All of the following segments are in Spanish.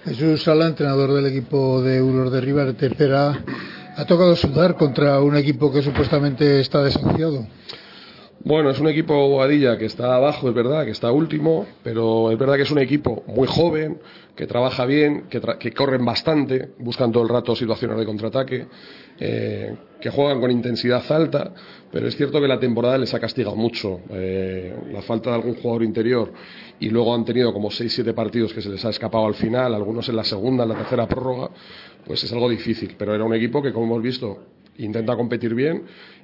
Jesús Sala, entrenador del equipo de Euros de Rivas de tercera, ha tocado sudar contra un equipo que supuestamente está desahuciado. Bueno, es un equipo Boadilla que está abajo, es verdad, que está último, pero es verdad que es un equipo muy joven, que trabaja bien, que corren bastante, buscan todo el rato situaciones de contraataque, que juegan con intensidad alta, pero es cierto que la temporada les ha castigado mucho. La falta de algún jugador interior, y luego han tenido como 6-7 partidos que se les ha escapado al final, algunos en la segunda, en la tercera prórroga, pues es algo difícil, pero era un equipo que, como hemos visto, intenta competir bien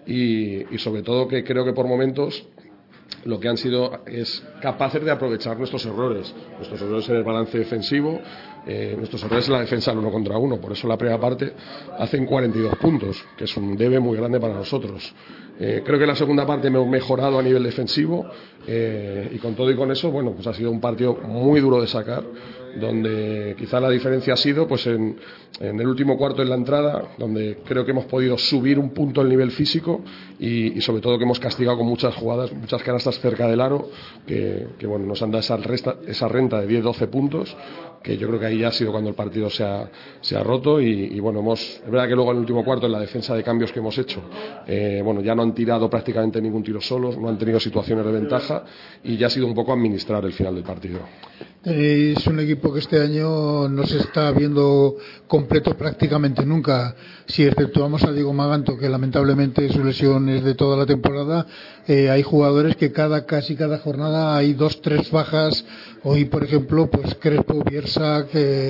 y sobre todo que creo que por momentos lo que han sido es capaces de aprovechar nuestros errores en el balance defensivo, nuestros errores en la defensa al 1 contra 1. Por eso la primera parte hacen 42 puntos, que es un debe muy grande para nosotros. Creo que la segunda parte hemos mejorado a nivel defensivo, y con todo y con eso, bueno, pues ha sido un partido muy duro de sacar, donde quizá la diferencia ha sido pues en el último cuarto, en la entrada, donde creo que hemos podido subir un punto el nivel físico y sobre todo que hemos castigado con muchas jugadas, muchas canastas cerca del aro, que bueno, nos han dado esa renta de 10-12 puntos, que yo creo que ahí ya ha sido cuando el partido se ha roto y bueno, es verdad que luego en el último cuarto, en la defensa de cambios que hemos hecho, bueno, ya no han tirado prácticamente ningún tiro solos, no han tenido situaciones de ventaja y ya ha sido un poco administrar el final del partido. Es un equipo que este año no se está viendo completo prácticamente nunca. Si exceptuamos a Diego Maganto, que lamentablemente su lesión es de toda la temporada, hay jugadores que casi cada jornada hay 2-3 bajas. Hoy, por ejemplo, pues Crespo, Biersa,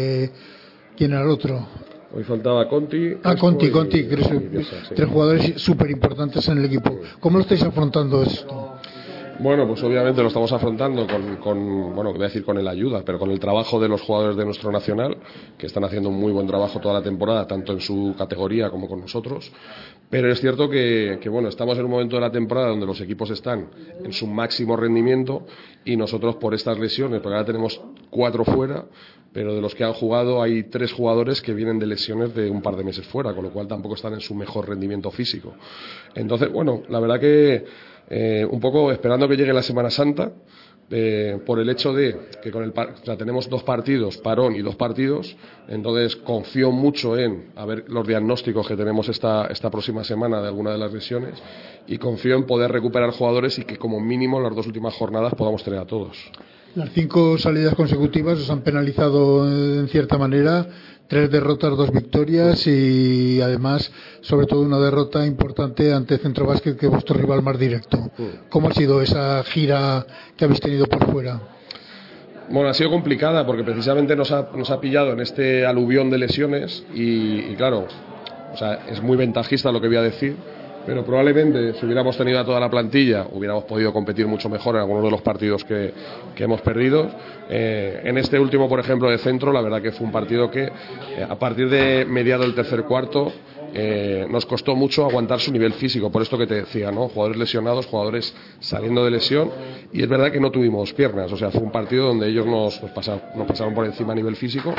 ¿quién era el otro? Hoy faltaba Conti. Conti, Crespo, Biersa, sí. 3 jugadores súper importantes en el equipo. ¿Cómo lo estáis afrontando esto? Bueno, pues obviamente lo estamos afrontando bueno, voy a decir con el ayuda, pero con el trabajo de los jugadores de nuestro nacional, que están haciendo un muy buen trabajo toda la temporada, tanto en su categoría como con nosotros. Pero es cierto que bueno, estamos en un momento de la temporada donde los equipos están en su máximo rendimiento y nosotros, por estas lesiones, porque ahora tenemos 4 fuera, pero de los que han jugado hay 3 jugadores que vienen de lesiones de un par de meses fuera, con lo cual tampoco están en su mejor rendimiento físico. Entonces, bueno, la verdad que un poco esperando que llegue la Semana Santa, por el hecho de que tenemos 2 partidos, parón y 2 partidos, entonces confío mucho en a ver los diagnósticos que tenemos esta próxima semana de alguna de las lesiones, y confío en poder recuperar jugadores y que como mínimo las 2 últimas jornadas podamos tener a todos. Las 5 salidas consecutivas os han penalizado en cierta manera, 3 derrotas, 2 victorias y además, sobre todo, una derrota importante ante Centro Básquet, que es vuestro rival más directo. ¿Cómo ha sido esa gira que habéis tenido por fuera? Bueno, ha sido complicada porque precisamente nos ha pillado en este aluvión de lesiones y claro, o sea, es muy ventajista lo que voy a decir, pero probablemente si hubiéramos tenido a toda la plantilla hubiéramos podido competir mucho mejor en algunos de los partidos que hemos perdido. En este último, por ejemplo, de Centro, la verdad que fue un partido que a partir de mediado del tercer cuarto nos costó mucho aguantar su nivel físico, por esto que te decía, ¿no? Jugadores lesionados, jugadores saliendo de lesión, y es verdad que no tuvimos piernas, o sea, fue un partido donde ellos nos pasaron por encima a nivel físico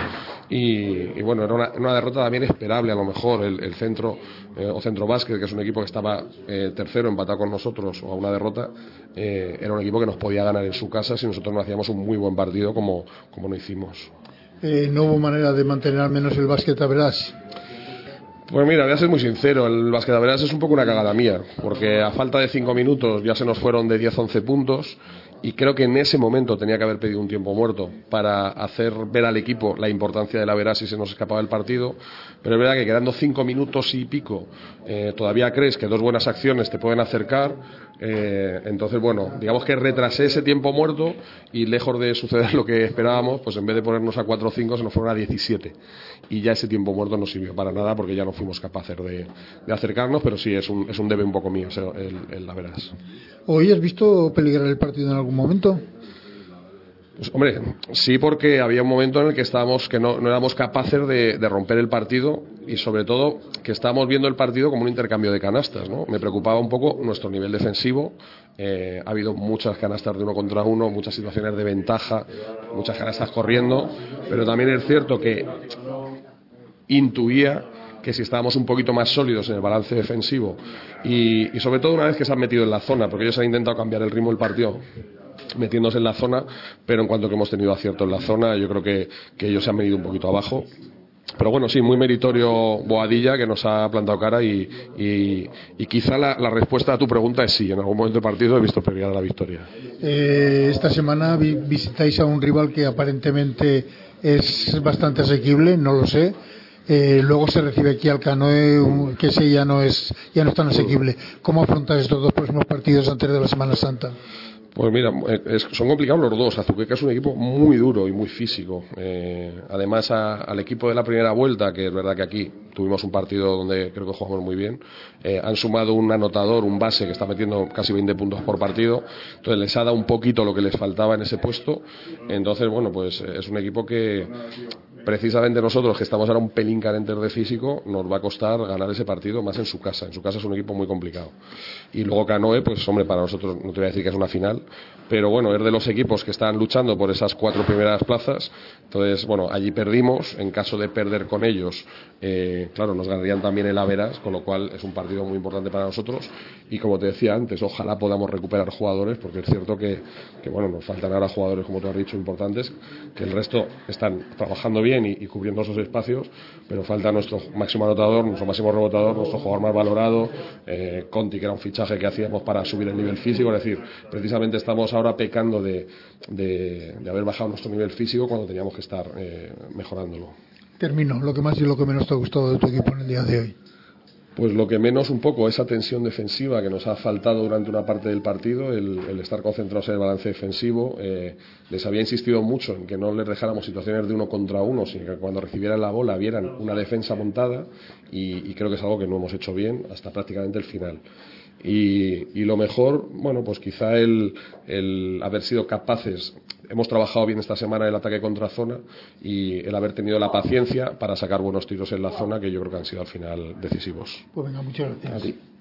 y bueno, era una derrota también esperable. A lo mejor el Centro o Centro Básquet, que es un equipo que estaba tercero, empatado con nosotros, o a una derrota, era un equipo que nos podía ganar en su casa si nosotros no hacíamos un muy buen partido como no hicimos. ¿No hubo manera de mantener al menos el básquet a verás? Pues mira, voy a ser muy sincero, el básquet a verás es un poco una cagada mía, porque a falta de 5 minutos ya se nos fueron de 10-11 puntos, y creo que en ese momento tenía que haber pedido un tiempo muerto para hacer ver al equipo la importancia de la verás si se nos escapaba el partido. Pero es verdad que quedando 5 minutos y pico todavía crees que 2 buenas acciones te pueden acercar, entonces bueno, digamos que retrasé ese tiempo muerto y lejos de suceder lo que esperábamos, pues en vez de ponernos a 4 o 5 se nos fueron a 17 y ya ese tiempo muerto no sirvió para nada porque ya no fuimos capaces de acercarnos, pero sí es un debe un poco mío el la verás. ¿Hoy has visto peligrar el partido en algún momento? Pues, hombre, sí, porque había un momento en el que estábamos que no éramos capaces de romper el partido, y sobre todo que estábamos viendo el partido como un intercambio de canastas, ¿no? Me preocupaba un poco nuestro nivel defensivo. Ha habido muchas canastas de 1 contra 1, muchas situaciones de ventaja, muchas canastas corriendo, pero también es cierto que intuía que si estábamos un poquito más sólidos en el balance defensivo y sobre todo una vez que se han metido en la zona, porque ellos han intentado cambiar el ritmo del partido metiéndose en la zona, pero en cuanto que hemos tenido acierto en la zona, yo creo que ellos se han venido un poquito abajo. Pero bueno, sí, muy meritorio Boadilla, que nos ha plantado cara y quizá la respuesta a tu pregunta es sí. En algún momento del partido he visto prioridad a la victoria. Esta semana visitáis a un rival que aparentemente es bastante asequible, no lo sé. Luego se recibe aquí al Canoe, que ese ya no es tan asequible. ¿Cómo afrontas estos dos próximos partidos antes de la Semana Santa? Pues mira, son complicados los dos. Azuqueca es un equipo muy duro y muy físico. Además, al equipo de la primera vuelta, que es verdad que aquí tuvimos un partido donde creo que jugamos muy bien, han sumado un anotador, un base que está metiendo casi 20 puntos por partido. Entonces les ha dado un poquito lo que les faltaba en ese puesto. Entonces, bueno, pues es un equipo que precisamente nosotros, que estamos ahora un pelín carentes de físico, nos va a costar ganar ese partido más en su casa. En su casa es un equipo muy complicado. Y luego Canoe, pues hombre, para nosotros no te voy a decir que es una final, pero bueno, es de los equipos que están luchando por esas 4 primeras plazas. Entonces, bueno, allí perdimos. En caso de perder con ellos, claro, nos ganarían también el Averas, con lo cual es un partido muy importante para nosotros. Y como te decía antes, ojalá podamos recuperar jugadores, porque es cierto que bueno, nos faltan ahora jugadores, como tú has dicho, importantes, que el resto están trabajando bien y cubriendo esos espacios, pero falta nuestro máximo anotador, nuestro máximo rebotador, nuestro jugador más valorado, Conti, que era un fichaje que hacíamos para subir el nivel físico. Es decir, precisamente estamos ahora pecando de haber bajado nuestro nivel físico cuando teníamos que estar mejorándolo. Termino, lo que más y lo que menos te ha gustado de tu equipo en el día de hoy. Pues lo que menos un poco, esa tensión defensiva que nos ha faltado durante una parte del partido, el estar concentrados en el balance defensivo. Les había insistido mucho en que no les dejáramos situaciones de 1 contra 1, sino que cuando recibieran la bola vieran una defensa montada, y creo que es algo que no hemos hecho bien hasta prácticamente el final. Y lo mejor, bueno, pues quizá el haber sido capaces. Hemos trabajado bien esta semana el ataque contra zona y el haber tenido la paciencia para sacar buenos tiros en la zona, que yo creo que han sido al final decisivos. Pues venga, muchas gracias. A ti.